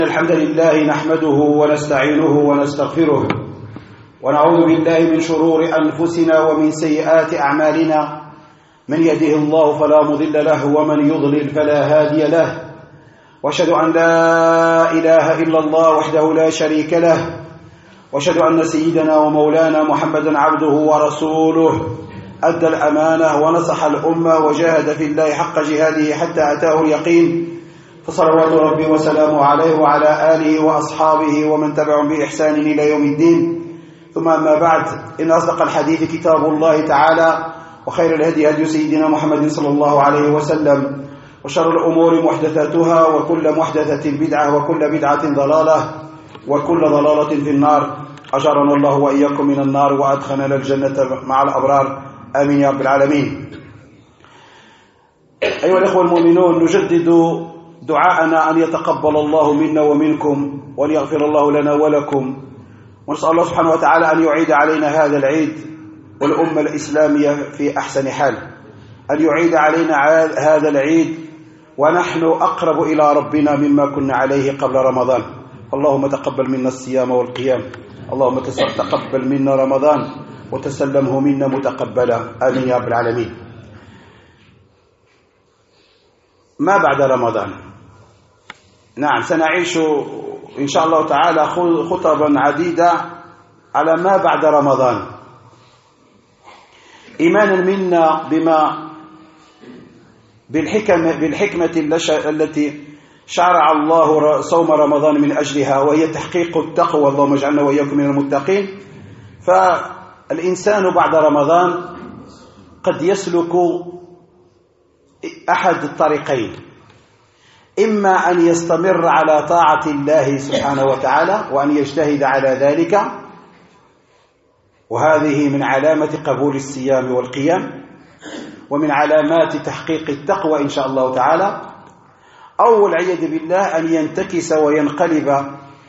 الحمد لله نحمده ونستعينه ونستغفره ونعوذ بالله من شرور أنفسنا ومن سيئات أعمالنا. من يهده الله فلا مضل له ومن يضلل فلا هادي له، وأشهد أن لا إله إلا الله وحده لا شريك له، وأشهد أن سيدنا ومولانا محمدا عبده ورسوله أدى الأمانة ونصح الأمة وجاهد في الله حق جهاده حتى أتاه اليقين، فصلوات ربي وسلامه عليه وعلى آله وأصحابه ومن تبعهم بإحسان إلى يوم الدين. ثم أما بعد، إن أصدق الحديث كتاب الله تعالى، وخير الهدي هدي سيدنا محمد صلى الله عليه وسلم، وشر الأمور محدثاتها، وكل محدثة بدعة، وكل بدعة ضلالة، وكل ضلالة في النار. أجرنا الله وإياكم من النار وأدخلنا الجنة مع الأبرار، آمين يا رب العالمين. أيها الأخوة المؤمنون، نجدد دعاءنا أن يتقبل الله منا ومنكم، وأن يغفر الله لنا ولكم، ونسأل الله سبحانه وتعالى أن يعيد علينا هذا العيد والأمة الإسلامية في أحسن حال، أن يعيد علينا هذا العيد ونحن أقرب إلى ربنا مما كنا عليه قبل رمضان. اللهم تقبل منا الصيام والقيام، اللهم تقبل منا رمضان وتسلمه منا متقبلا، آمين يا رب العالمين. ما بعد رمضان؟ نعم، سنعيش إن شاء الله تعالى خطبا عديدة على ما بعد رمضان، إيمانا منا بالحكمة التي شرع الله صوم رمضان من أجلها، وهي تحقيق التقوى. اللهم اجعلنا وإياكم من المتقين. فالإنسان بعد رمضان قد يسلك أحد الطريقين: إما أن يستمر على طاعة الله سبحانه وتعالى وأن يجتهد على ذلك، وهذه من علامة قبول الصيام والقيام، ومن علامات تحقيق التقوى إن شاء الله تعالى، أو والعياذ بالله أن ينتكس وينقلب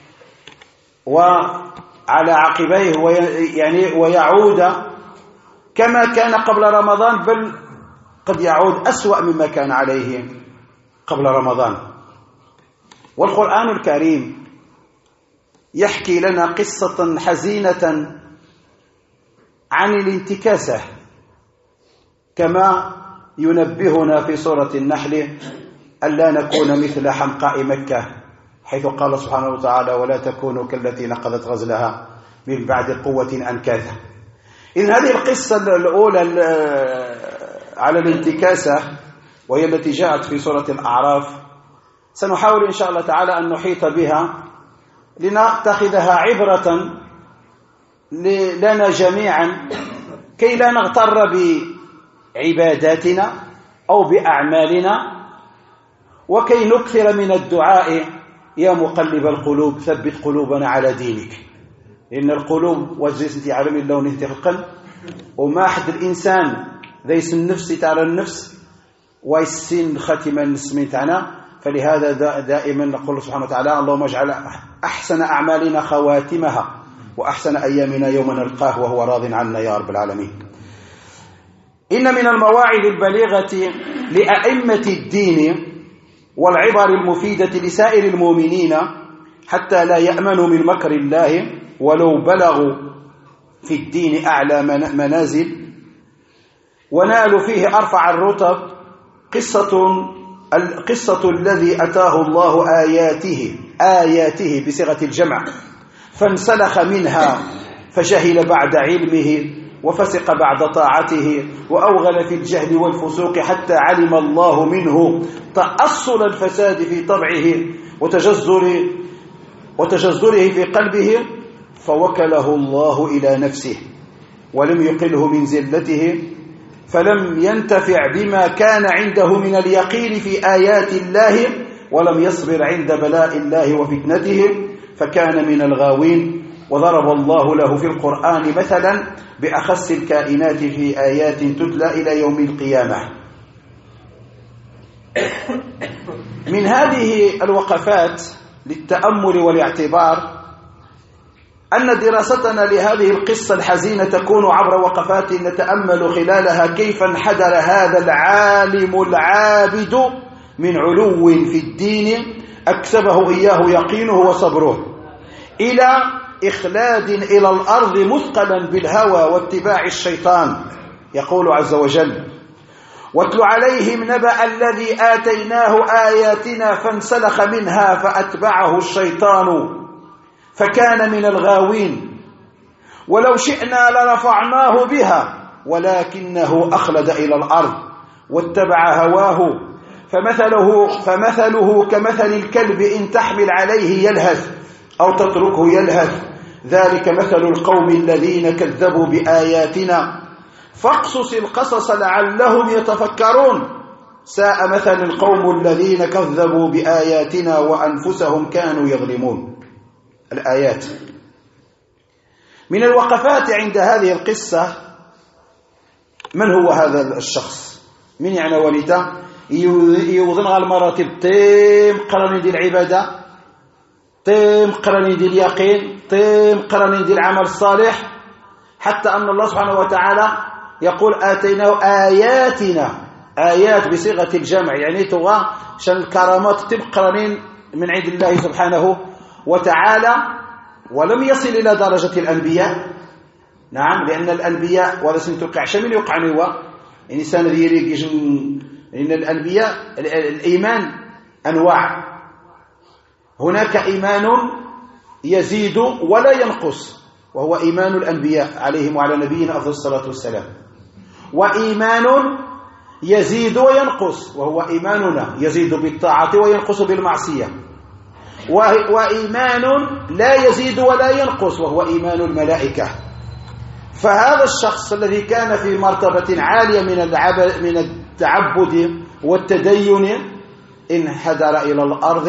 وعلى عقبيه ويعود كما كان قبل رمضان، بل قد يعود أسوأ مما كان عليه قبل رمضان. والقرآن الكريم يحكي لنا قصة حزينة عن الانتكاسة، كما ينبهنا في سورة النحل ألا نكون مثل حمقاء مكة، حيث قال سبحانه وتعالى: ولا تكونوا كالتي نقضت غزلها من بعد قوة أنكاثا. إذن هذه القصة الأولى على الانتكاسة، وهي التي جاءت في سورة الأعراف، سنحاول إن شاء الله تعالى أن نحيط بها لنتخذها عبرة لنا جميعا، كي لا نغتر بعباداتنا أو بأعمالنا، وكي نكثر من الدعاء: يا مقلب القلوب ثبت قلوبنا على دينك. لأن القلوب وجهت عالم الله ونهتي القلب، وما أحد الإنسان ذيس النفس تعالى النفس ويسين ختم النسمين تاعنا. فلهذا دائما نقول سبحانه وتعالى: اللهم اجعل أحسن أعمالنا خواتمها، وأحسن أيامنا يوم نلقاه وهو راض عنا يا رب العالمين. إن من المواعظ البليغة لأئمة الدين والعبر المفيدة لسائر المؤمنين حتى لا يأمنوا من مكر الله ولو بلغوا في الدين أعلى منازل ونالوا فيه أرفع الرتب، قصة الذي أتاه الله آياته بصيغة الجمع، فانسلخ منها فجهل بعد علمه، وفسق بعد طاعته، وأوغل في الجهل والفسوق، حتى علم الله منه تأصل الفساد في طبعه وتجزره في قلبه، فوكله الله إلى نفسه ولم يقله من زلته، فلم ينتفع بما كان عنده من اليقين في آيات الله، ولم يصبر عند بلاء الله وفتنته، فكان من الغاوين. وضرب الله له في القرآن مثلا بأخس الكائنات في آيات تتلى إلى يوم القيامة. من هذه الوقفات للتأمل والاعتبار أن دراستنا لهذه القصة الحزينة تكون عبر وقفات نتأمل خلالها كيف انحدر هذا العالم العابد من علو في الدين أكسبه إياه يقينه وصبره، إلى إخلاد إلى الأرض مثقلا بالهوى واتباع الشيطان. يقول عز وجل: واتل عليهم نبأ الذي آتيناه آياتنا فانسلخ منها فأتبعه الشيطان فكان من الغاوين ولو شئنا لرفعناه بها ولكنه أخلد إلى الأرض واتبع هواه فمثله كمثل الكلب إن تحمل عليه يلهث أو تتركه يلهث، ذلك مثل القوم الذين كذبوا بآياتنا فاقصص القصص لعلهم يتفكرون، ساء مثل القوم الذين كذبوا بآياتنا وأنفسهم كانوا يظلمون. الآيات. من الوقفات عند هذه القصة: من هو هذا الشخص؟ من يعني وليته يوضنها المراتب تيم قرني ديال العبادة، تيم قرني ديال اليقين، تيم قرني ديال العمل الصالح، حتى أن الله سبحانه وتعالى يقول: آتيناه آياتنا. آيات بصيغة الجمع، يعني تغى شان الكرامات تبقرنين من عند الله سبحانه وتعالى، ولم يصل إلى درجة الأنبياء. نعم، لأن الأنبياء ولا سنتوقع شمل يوقع نوا إنسان ذي إن الأنبياء الإيمان أنواع، هناك إيمان يزيد ولا ينقص وهو إيمان الأنبياء عليهم وعلى نبينا أفضل الصلاة والسلام، وإيمان يزيد وينقص وهو إيماننا يزيد بالطاعة وينقص بالمعصية، وإيمان لا يزيد ولا ينقص وهو إيمان الملائكة. فهذا الشخص الذي كان في مرتبة عالية من التعبد والتدين انحدر إلى الأرض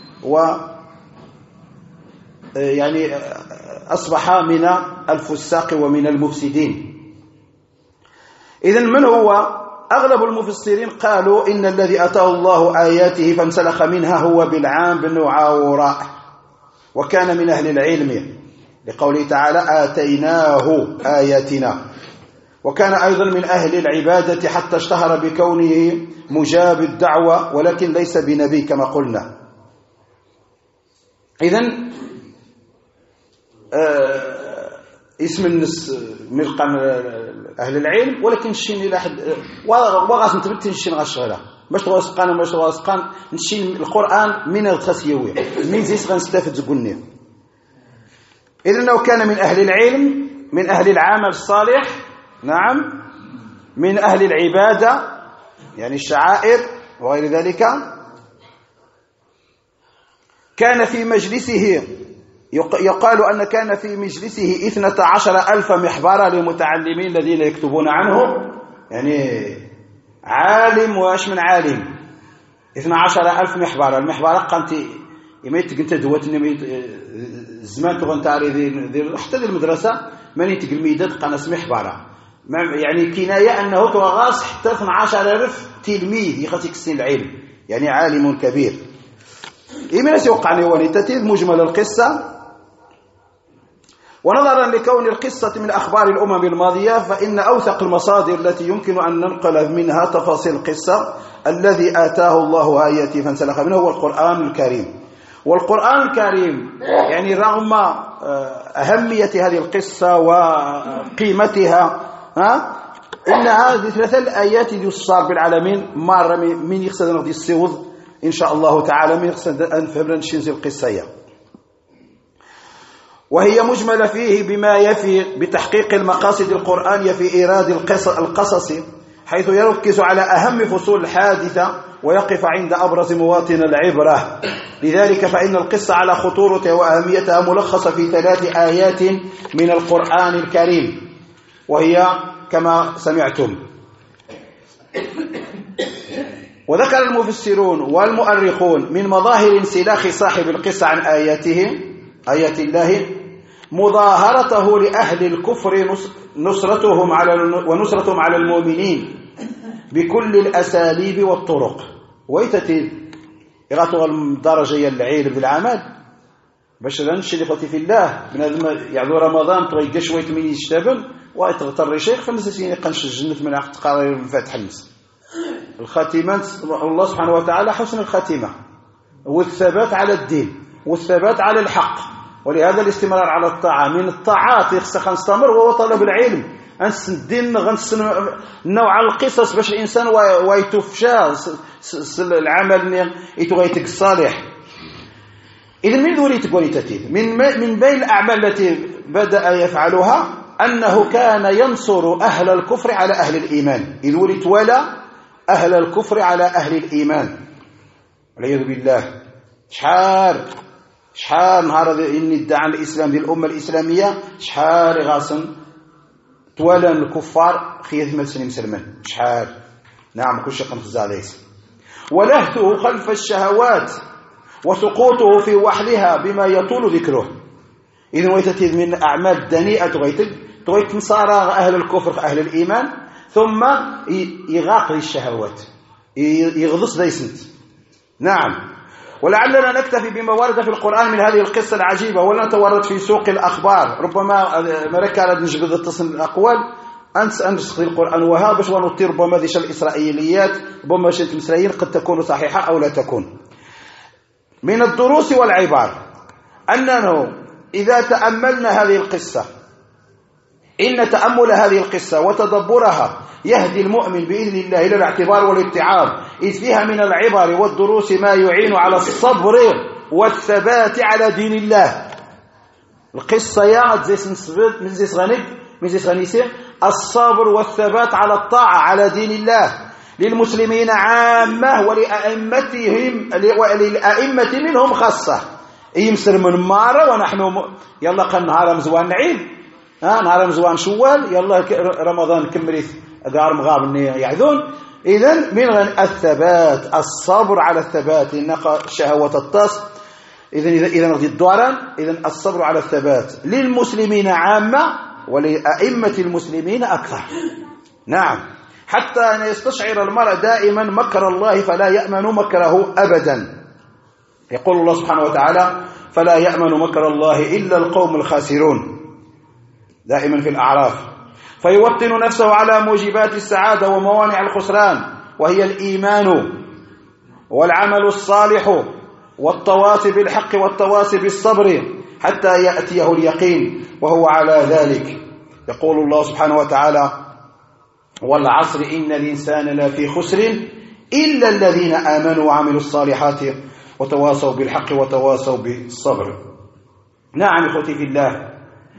يعني أصبح من الفساق ومن المفسدين. إذن من هو؟ أغلب المفسرين قالوا إن الذي أتاه الله آياته فانسلخ منها هو بلعام بن عوراء، وكان من أهل العلم لقوله تعالى: آتيناه آياتنا، وكان أيضا من أهل العبادة حتى اشتهر بكونه مجاب الدعوة ولكن ليس بنبي كما قلنا. إذن اسم الناس ملقى أهل العلم، ولكن الشين إلى حد وغاس نتبت الشين غاشغلا باش تواسقان وباش تواسقان نشين القرآن من الخسيوية من زيس غنستفد قلنا. إذن لو كان من أهل العلم، من أهل العمل الصالح، نعم، من أهل العبادة يعني الشعائر وغير ذلك، كان في مجلسه يقال أن كان في مجلسه 12,000 محبرة للمتعلمين الذين يكتبون عنه، يعني عالم واش من عالم 12,000 محبرة. المحبرة قانت يميت كنت دوات زمان تغن تعري حتى المدرسة ماني تقلميدات قناس محبرة، يعني كناية أنه تغاص حتى 12,000 تلميذ يخطيك السن العلم، يعني عالم كبير. إيمان سيوقعني ونتتيذ مجمل القصة. ونظرا لكون القصة من أخبار الأمم الماضية، فإن أوثق المصادر التي يمكن أن ننقل منها تفاصيل القصة الذي آتاه الله آياته فانسلخ منه هو القرآن الكريم. والقرآن الكريم يعني رغم أهمية هذه القصة وقيمتها، إن هذه 3 آيات يصار بالعالمين مرة من يقصد نغدي السيوض إن شاء الله تعالى من يقصد أن فهمنا نشنزل القصة، وهي مجملة فيه بما يفي بتحقيق المقاصد القرآنية في إيراد القصص، حيث يركز على أهم فصول الحادثة ويقف عند أبرز مواطن العبرة. لذلك فإن القصة على خطورتها وأهميتها ملخصة في 3 آيات من القرآن الكريم، وهي كما سمعتم. وذكر المفسرون والمؤرخون من مظاهر انسلاخ صاحب القصة عن آيات الله مظاهرته لأهل الكفر ونصرتهم على المؤمنين بكل الأساليب والطرق. ويتتي يغطوا الدرجة العيل بالعمل باش نمشي لفتي في الله بنادم يعدو رمضان تغيق شوية من يشتغل ويتغطر شيخ فالناس يقنش الجنة من عقد قرار الفاتح الناس الخاتمات. الله سبحانه وتعالى حسن الخاتمة، والثبات على الدين والثبات على الحق. ولهذا الاستمرار على الطاعة من الطاعات خصنا نستمر وهو طلب العلم. الدين نوع القصص باش الانسان ويتفشى العمل يتغيتك الصالح. اذا من ذوري تقولي تتيذ من بين الاعمال التي بدا يفعلها انه كان ينصر اهل الكفر على اهل الايمان. اذ ولد ولا اهل الكفر على اهل الايمان والعياذ بالله. شحال نهار اني ادعى الاسلام ديال الامه الاسلاميه شحال غاسن توالى الكفار خيث مسلم مسلمان شحال. نعم كل شيء قنفز ليس ولهته خلف الشهوات وسقوطه في وحلها بما يطول ذكره. إذن ويتتيذ من أعمال دنيئة تغيت نصارى أهل الكفر أهل الإيمان ثم يغاقل الشهوات يغضص ديسنت. نعم ولعلنا نكتفي بما ورد في القرآن من هذه القصة العجيبة ولا نتورط في سوق الأخبار. ربما مركا نجبد التصل الأقوال أنسخ القرآن وها باش ونطي ربما ذيش الإسرائيليات ربما شئت الإسرائيل قد تكون صحيحة أو لا تكون. من الدروس والعبار أننا إذا تأملنا هذه القصة إن تأمل هذه القصة وتدبرها يهدي المؤمن بإذن الله إلى الاعتبار والاتعاظ، إذ فيها من العبر والدروس ما يعين على الصبر والثبات على دين الله. القصة يا زيس غنيسي الصبر والثبات على الطاعة على دين الله للمسلمين عامة وللأئمة منهم خاصة. يمسر من مارة ونحن يلا قال نهار مزوان نعيد نهار مزوان شوال يلا رمضان كمريث قار مغابني يعذون. إذن من الثبات الصبر على الثبات إنك شهوة الطاس. إذن غدي الدوران. إذن الصبر على الثبات للمسلمين عامة ولأئمة المسلمين أكثر. نعم حتى أن يستشعر المرء دائما مكر الله فلا يأمن مكره أبدا. يقول الله سبحانه وتعالى فلا يأمن مكر الله إلا القوم الخاسرون دائما في الأعراف. فيوطن نفسه على موجبات السعادة وموانع الخسران وهي الإيمان والعمل الصالح والتواصي بالحق والتواصي بالصبر حتى يأتيه اليقين وهو على ذلك. يقول الله سبحانه وتعالى والعصر إن الإنسان لفي خسر إلا الذين آمنوا وعملوا الصالحات وتواصوا بالحق وتواصوا بالصبر. نعم إخوتي في الله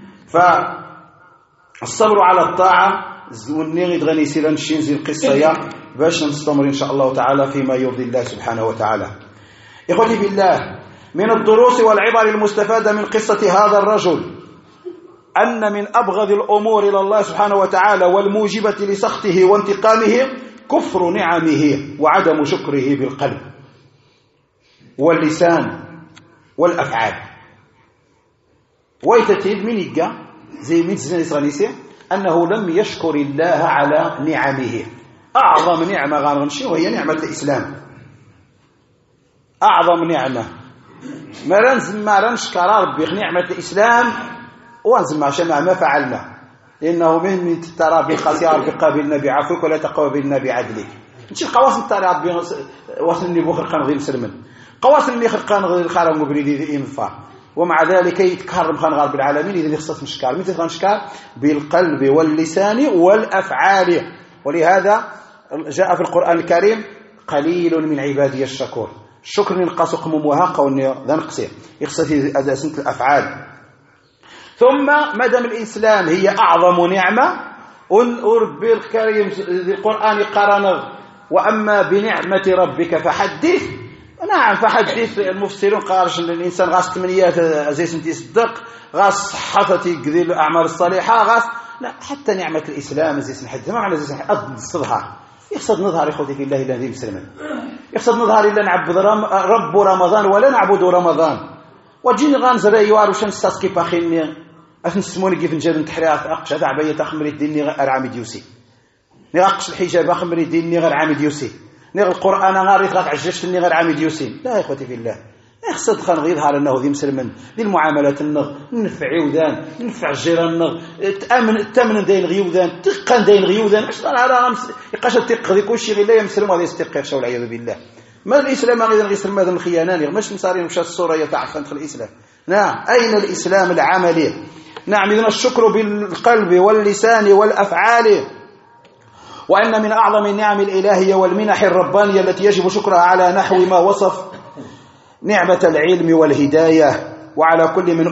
فالصبر على الطاعة ونغيد غني سيران شينزي القصة باش نستمر إن شاء الله تعالى فيما يرضي الله سبحانه وتعالى. إخوتي في الله من الدروس والعبر المستفادة من قصة هذا الرجل أن من أبغض الأمور إلى الله سبحانه وتعالى والموجبة لسخطه وانتقامه كفر نعمه وعدم شكره بالقلب واللسان والأفعال. ويتتيد من يقع زي من زنيس أنه لم يشكر الله على نعمه. أعظم نعمة غانغنشي وهي نعمة الإسلام. أعظم نعمة ما رنشكر ربي نعمة الإسلام وانزل ما شمع ما فعلنا لأنه من ترى بقاسي ربي قابلنا بعفوك ولا تقابلنا بعدلك. نشي قواصن ترى ربي وصلني بوخر قنغي مسلمن قواصن اللي خلقان غير الخارم مبريدي ينفع ومع ذلك يتكرم خان غرب العالمين. إذا يخصص مشكال متى غنشكال بالقلب واللسان والأفعال. ولهذا جاء في القرآن الكريم قليل من عبادي الشكور. الشكر نقص قمومها قوني ذا نقصي يخصص أداسنة الأفعال. ثم مدام الإسلام هي أعظم نعمة وربي الكريم القرآن قرن وأما بنعمة ربك فحدث. نعم فحدث المفسرون قالش الإنسان غاس 8 زي سنتي صدق غاس صحتي كذي الأعمال الصالحة غاس لا حتى نعمة الإسلام زي سنحدث ما معنى زي سنحدث يقصد نظهر إخوتي في الله الذي مسلمين يقصد نظهر إلا نعبد رب رمضان ولا نعبد رمضان وجيني غانزر يوار وشمس تاسكي باخيني أفنسموني كيف نجد نتحريات أقش هذا عباية تخمري ديني غير عامد يوسي نغاقش الحجاب أخمري ديني غير عامد يوسي نغ القرآن غاريت غاك عجشتني غير عامد يوسي. لا يا إخوتي في الله يقصد خان غير يظهر أنه ذي مسلمين ذي المعاملات النغ ننفع عيوذان ننفع الجيران النغ تأمن دين غيوذان تقن دين غيوذان عشان على يقاش التق ذي كل شيء غير لا يمسلم وهذا يستقر شو والعياذ بالله. ما الإسلام غير الإسلام هذا الخيانان مش نصاري مشى الصورة يتعفن في الإسلام. نعم أين الإسلام العملي؟ نعم إذن الشكر بالقلب واللسان والأفعال، وأن من أعظم النعم الإلهية والمنح الربانية التي يجب شكرها على نحو ما وصف نعمة العلم والهداية، وعلى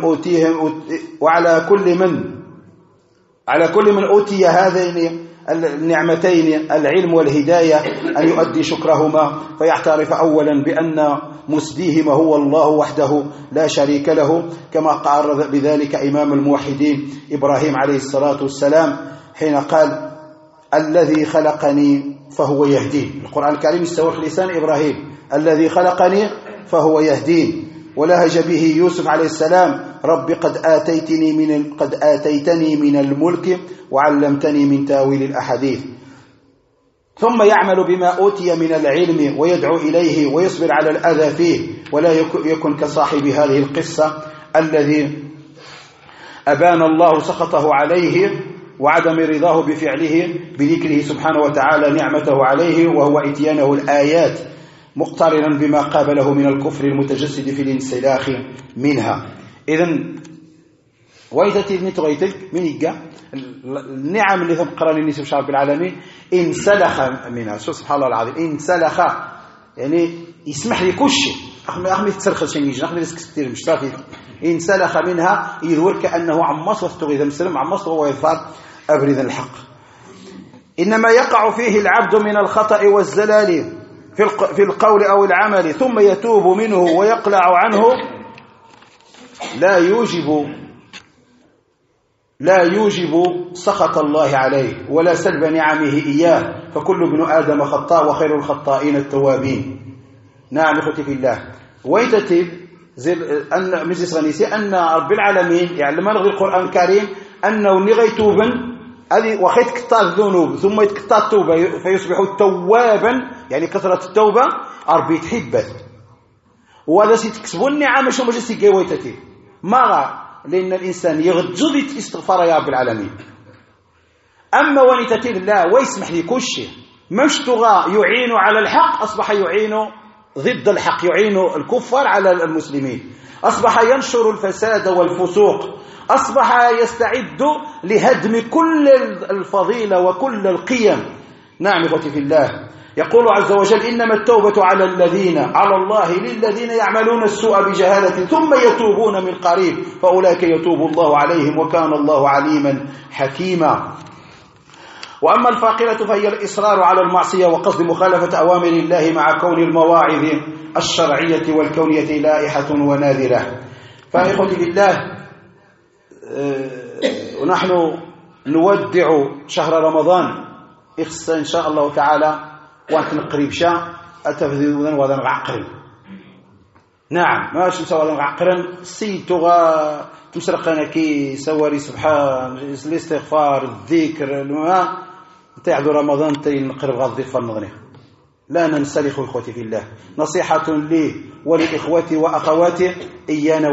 كل من أوتي هذين النعمتين العلم والهداية أن يؤدي شكرهما، فيعترف أولا بأن مسديهما هو الله وحده لا شريك له، كما قرر بذلك إمام الموحدين إبراهيم عليه الصلاة والسلام حين قال الذي خلقني فهو يهدين. القرآن الكريم استوى في لسان إبراهيم الذي خلقني فهو يهدين. ولهج به يوسف عليه السلام رب قد آتيتني من الملك وعلمتني من تاويل الأحاديث. ثم يعمل بما أوتي من العلم ويدعو إليه ويصبر على الأذى فيه، ولا يكن كصاحب هذه القصة الذي أبان الله سخطه عليه وعدم رضاه بفعله بذكره سبحانه وتعالى نعمته عليه، وهو إتيانه الآيات مقترنا بما قابله من الكفر المتجسد في الانسلاخ منها. إذن وإذا تبني تغيتك من يقع النعم اللي تقرأ للنسب شعب العالمين انسلخ منها. سبحان الله العظيم، انسلخ يعني يسمح لي كل شيء أخمي تسرخ شيء يجي أخمي كثير مش صافي انسلخ منها يذور كأنه عمص تغيث مسلم عمص وهو يظهر أبرز الحق. إنما يقع فيه العبد من الخطأ والزلال في القول أو العمل ثم يتوب منه ويقلع عنه لا يوجب سخط الله عليه ولا سلب نعمه إياه، فكل ابن آدم خطاء وخير الخطائين التوابين. نعم إخوتي في الله، ويتتب أن مجلس غنيسي أن رب العالمين يعلم غير القرآن الكريم أنه نغي توبا هذه وخيت كتاب الذنوب ثم يتكتاب التوبة فيصبح توابا، يعني كثرة التوبة أربي تحبت، وهذا سيتكسبوا النعم شو مجلس يقويتتي ما لأن الإنسان يغجب استغفار يا رب العالمين. أما ونتتي الله ويسمح لي كل شيء مش تغى يعين على الحق أصبح يعين ضد الحق، يعين الكفار على المسلمين، أصبح ينشر الفساد والفسوق، أصبح يستعد لهدم كل الفضيلة وكل القيم. نعم إخوتي في الله، يقول عز وجل إنما التوبة على الله للذين يعملون السوء بجهالة ثم يتوبون من قريب فأولئك يتوب الله عليهم وكان الله عليما حكيما. وأما الفاقلة فهي الإصرار على المعصية وقصد مخالفة أوامر الله مع كون المواعظ الشرعية والكونية لائحة وناذرة. فإخوتي بالله، ونحن نودع شهر رمضان إن شاء الله تعالى وأنت قريب شاء أتفذذون وهذا نعقرن. نعم ماشي نسوى نعقرن السيد تغى تمسرقنا كي سواري سبحان الاستغفار الذكر الماء تعدو رمضان تين نقرب غض فالنغني. لا ننسلخ إخوتي في الله، نصيحة لي ولإخوتي وأخواتي إيانا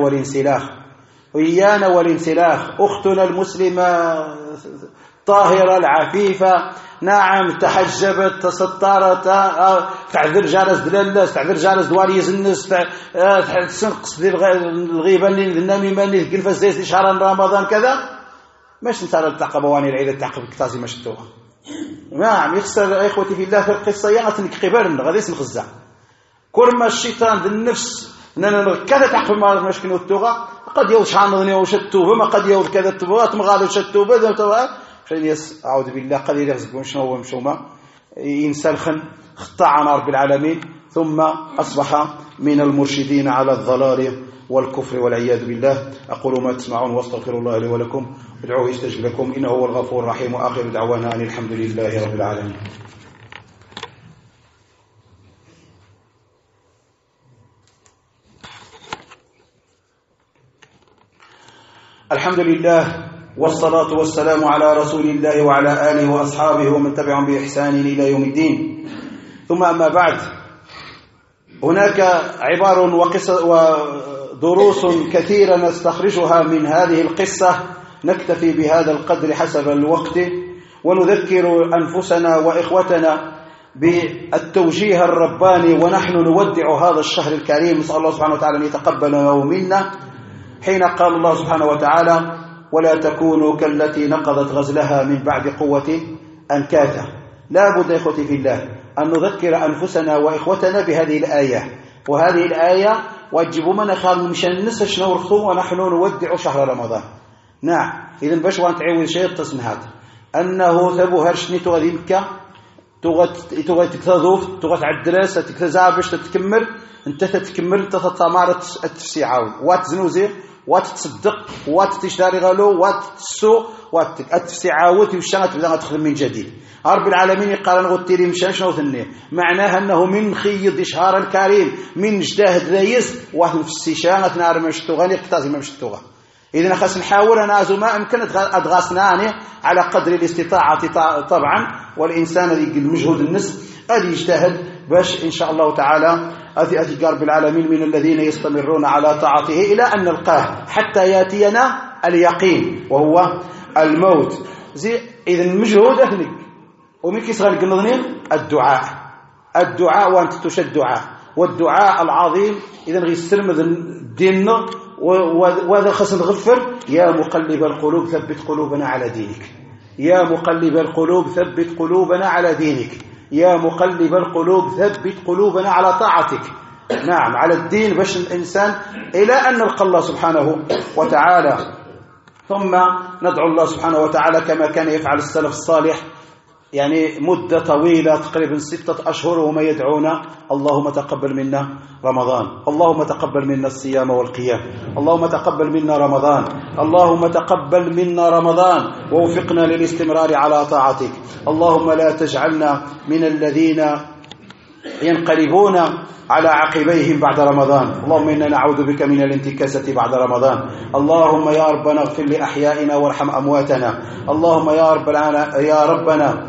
والانسلاخ. أختنا المسلمة طاهرة العفيفة، نعم تحجبت تسترت تعذر جالس دلاله تعذر جالس دواري يزنس تنقص الغيبة النميمة اللي تقلف الزيت شهر رمضان كذا مش نتعرض التعقب واني العيدة التعقب كتازي ما شتوها. نعم يخسر إخوتي في الله في القصة يغتنك قبارنا غادي نخزع كرما الشيطان ذي النفس اننا كذا تعقب ما مشكل التوغة قد يوض شحال نظني وشتوبه ما قد يوض كذا التبوات مغادر شتوبه ذا التوغة يس أعوذ بالله قد يرزقون شنو هو مشوما ينسلخن خطعنا رب العالمين ثم أصبح من المرشدين على الضلال والكفر والعياذ بالله. أقول ما تسمعون واستغفر الله لي ولكم ادعوه يستجب لكم إنه هو الغفور الرحيم، وآخر دعوانا أن الحمد لله رب العالمين. الحمد لله والصلاة والسلام على رسول الله وعلى آله وأصحابه ومن تبعهم بإحسان إلى يوم الدين. ثم أما بعد، هناك عبار ودروس كثيرة نستخرجها من هذه القصة، نكتفي بهذا القدر حسب الوقت، ونذكر أنفسنا وإخوتنا بالتوجيه الرباني ونحن نودع هذا الشهر الكريم. نسأل الله سبحانه وتعالى أن يتقبل منا حين قال الله سبحانه وتعالى: ولا تكونوا كالتي نقضت غزلها من بعد قوة أنكاثا. لا بد إخوتي في الله أن نذكر أنفسنا وإخوتنا بهذه الآية، وهذه الآية واجب من خال مشان نسش نورخو ونحن نودع شهر رمضان. نعم، إذن باش وانتعيوي شيء التصم هذا أنه ثبو هرشني تغذيمك تغذي تكتظوف تغذي عالدراسة تكتزع باش تتكمل انت تتكمل انت تتمارة التفسيعاون واتزنوزي واتتصدق واتتشتاري غلو واتتسو واتتفسيعاوت وشغل تبدأ تخدم من جديد. رب العالمين قال نغتيري مشان شنو ثنيه معناها أنه من خيض إشهار الكريم من جداهد ريس واحد في السيشانة نار مشتوغاني اقتازي ما مشتوغا. إذن خاص نحاول أنا ما أمكن أدغاسناني على قدر الاستطاعة طبعا، والإنسان الذي المجهود النصف الذي يجتهد باش إن شاء الله تعالى أتي رب العالمين من الذين يستمرون على طاعته إلى أن نلقاه حتى يأتينا اليقين وهو الموت. إذن المجهود أهلك ومن كيصغر القنضنين الدعاء وأنت تشد دعاء والدعاء العظيم. إذن غيستلمذ الدين وهذا خاص نغفر: يا مقلب القلوب ثبت قلوبنا على دينك، يا مقلب القلوب ثبت قلوبنا على دينك، يا مقلب القلوب ثبت قلوبنا على طاعتك. نعم، على الدين باش الإنسان إلى أن نلقى الله سبحانه وتعالى. ثم ندعو الله سبحانه وتعالى كما كان يفعل السلف الصالح، يعني مدة طويلة تقريبا 6 أشهر وما يدعون: اللهم تقبل منا رمضان، اللهم تقبل منا الصيام والقيام، اللهم تقبل منا رمضان، اللهم تقبل منا رمضان ووفقنا للاستمرار على طاعتك، اللهم لا تجعلنا من الذين ينقلبون على عقبيهم بعد رمضان، اللهم إنا نعوذ بك من الانتكاسة بعد رمضان. اللهم يا ربنا اغفر لأحيائنا وارحم أمواتنا، اللهم يا ربنا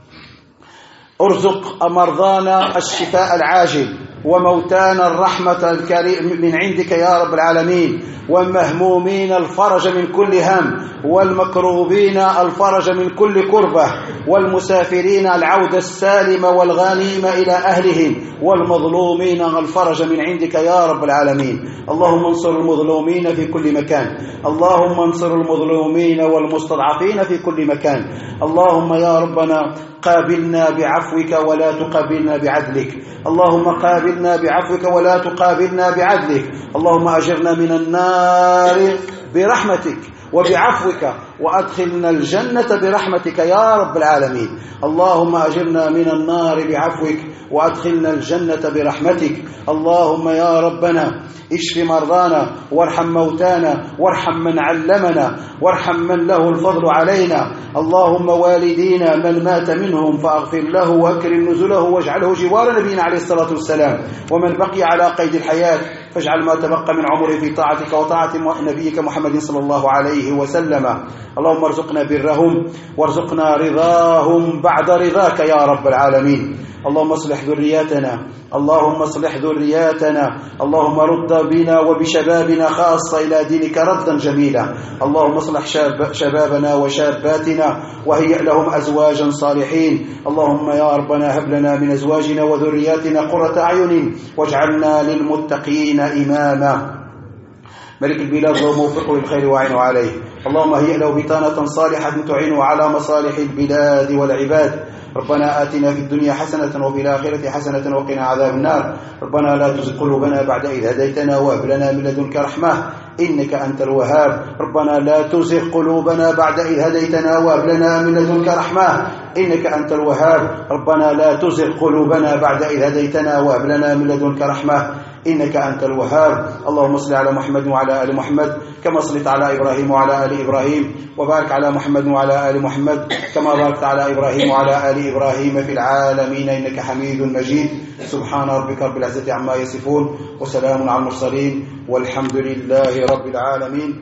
ارزق مرضانا الشفاء العاجل وموتانا الرحمة الكريم من عندك يا رب العالمين، والمهمومين الفرج من كل هم، والمكروبين الفرج من كل كربة، والمسافرين العودة السالمة والغانمة إلى أهلهم، والمظلومين الفرج من عندك يا رب العالمين. اللهم انصر المظلومين في كل مكان، اللهم انصر المظلومين والمستضعفين في كل مكان. اللهم يا ربنا قابلنا بعفوك ولا تقابلنا بعدلك، اللهم قابلنا بعفوك ولا تقابلنا بعدلك. اللهم أجرنا من النار برحمتك وبعفوك وأدخلنا الجنة برحمتك يا رب العالمين. اللهم أجرنا من النار بعفوك وأدخلنا الجنة برحمتك. اللهم يا ربنا اشف مرضانا وارحم موتانا وارحم من علمنا وارحم من له الفضل علينا. اللهم والدينا من مات منهم فأغفر له وأكرم نزله واجعله جوار نبينا عليه الصلاة والسلام، ومن بقي على قيد الحياة فاجعل ما تبقى من عمره في طاعتك وطاعة نبيك محمد صلى الله عليه وسلم. اللهم ارزقنا برهم وارزقنا رضاهم بعد رضاك يا رب العالمين. اللهم اصلح ذرياتنا، اللهم اصلح ذرياتنا، اللهم رد بنا وبشبابنا خاصة إلى دينك ردا جميلا. اللهم اصلح شبابنا وشاباتنا وهيئ لهم أزواجا صالحين. اللهم يا ربنا هب لنا من أزواجنا وذرياتنا قرة أعين واجعلنا للمتقين إماما. ملك البلاد اللهم وفقه للخير وعينه عليه. اللهم هيئ له بطانة صالحة تعينه على مصالح البلاد والعباد. ربنا آتنا في الدنيا حسنة وفي الآخرة حسنة وقنا عذاب النار. ربنا لا تزغ قلوبنا بعد إذ هديتنا وهب لنا من لدنك رحمة إنك أنت الوهاب. ربنا لا تزغ قلوبنا بعد إذ هديتنا وهب لنا من لدنك رحمة إنك أنت الوهاب. ربنا لا تزغ قلوبنا بعد إذ هديتنا وهب لنا من لدنك رحمة إنك أنت الوهاب. اللهم صل على محمد وعلى آل محمد كما صليت على إبراهيم وعلى آل إبراهيم، وبارك على محمد وعلى آل محمد كما باركت على إبراهيم وعلى آل إبراهيم في العالمين إنك حميد مجيد. سبحان ربك رب العزة عما يصفون وسلام على المرسلين والحمد لله رب العالمين.